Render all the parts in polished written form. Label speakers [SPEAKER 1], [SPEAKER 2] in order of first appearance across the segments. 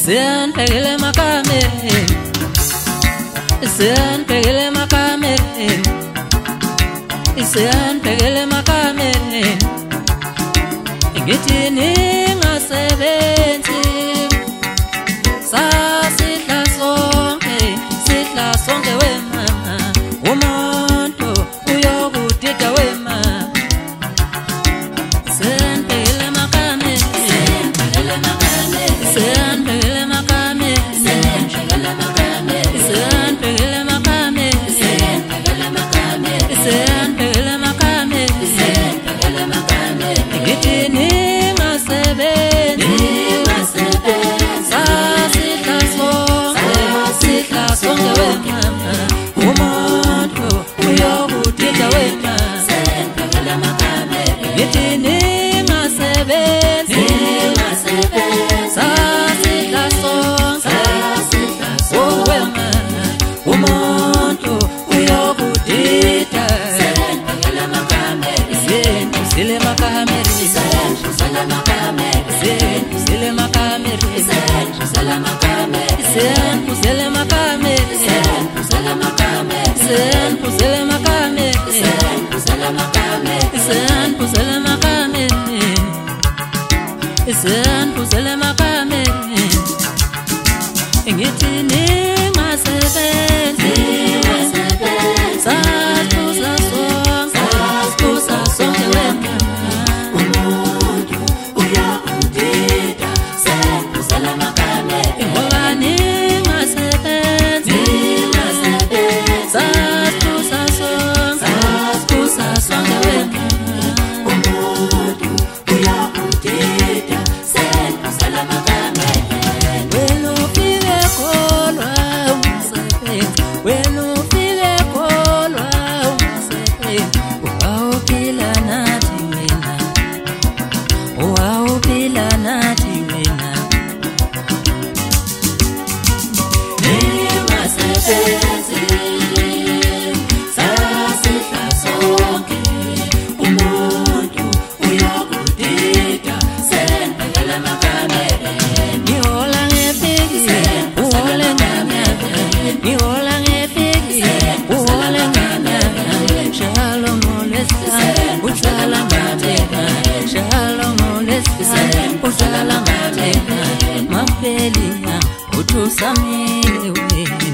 [SPEAKER 1] Siyandibhekele emakameni, siyandibhekele emakameni, siyandibhekele emakameni. Ngithi ningasebenzi, sasidla sonke wemama, umuntu uyokudida wemama. Siyandibhekele emakameni, siyandibhekele emakameni, siyandibhekele emakameni, siyandibhekele emakameni, siyandibhekele emakameni, siyandibhekele emakameni, siyandibhekele emakameni, siyandibhekele emakameni. Ngithi ningasebenzi, sasidla sonke wemama, umuntu uyokudida wemama. Siyandibhekele emakameni, ngithi ningasebenzi, sasidla sonke wemama, umuntu uyokudida. Siyandibhekele emakameni, siyandibhekele emakameni, siyandibhekele emakameni, siyandibhekele emakameni, siyandibhekele emakameni, siyandibhekele emakameni, siyandibhekele emakameni, siyandibhekele emakameni, siyandibhekele emakameni, siyandibhekele emakameni, siyandibhekele emakameni. Ngithi ningasebenzi, sasidla sonke wemama, umuntu uyakudida. Siyandibhekele emakameni, ngoba ningasebenzi, sasidla sonke wemama, umuntu uyakudida. Siyandibhekele emakameni. Wena ufike kholwa umsebenzi, wena ufike kholwa umsebenzi. Wawuphila nathi wena, wawuphila nathi wena. Ningasebenzi, sasidla sonke, umuntu uyakudida. Siyandibhekele emakameni. Ngihola ngefiki, uhole nganyaka, ngihola ngefiki, uhole nganyaka. Shalom olesihlanu, uhlala ngatheka, shalom olesihlanu, uhlala ngatheka. Mafelia uthusamile wena.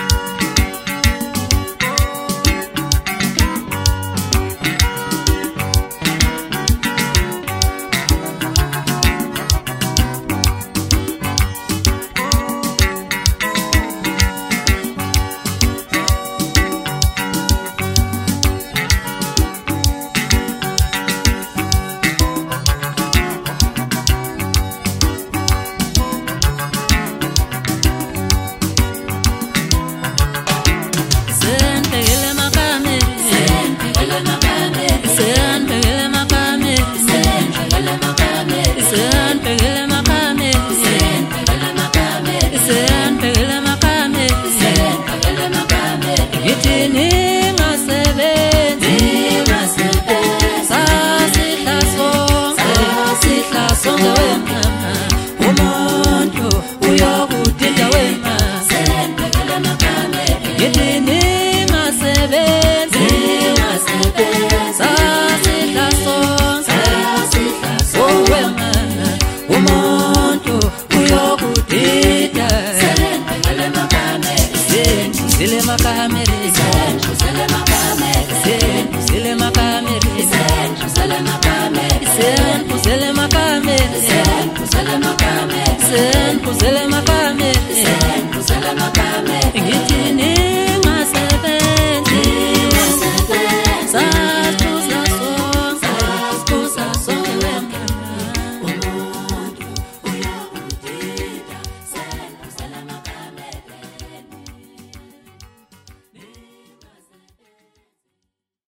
[SPEAKER 1] Siyandibhekele emakameni, siyandibhekele emakameni, siyandibhekele emakameni, siyandibhekele emakameni, siyandibhekele emakameni, siyandibhekele emakameni, siyandibhekele emakameni, siyandibhekele emakameni. Ngithi ningasebenzi, sasidla sonke wemama,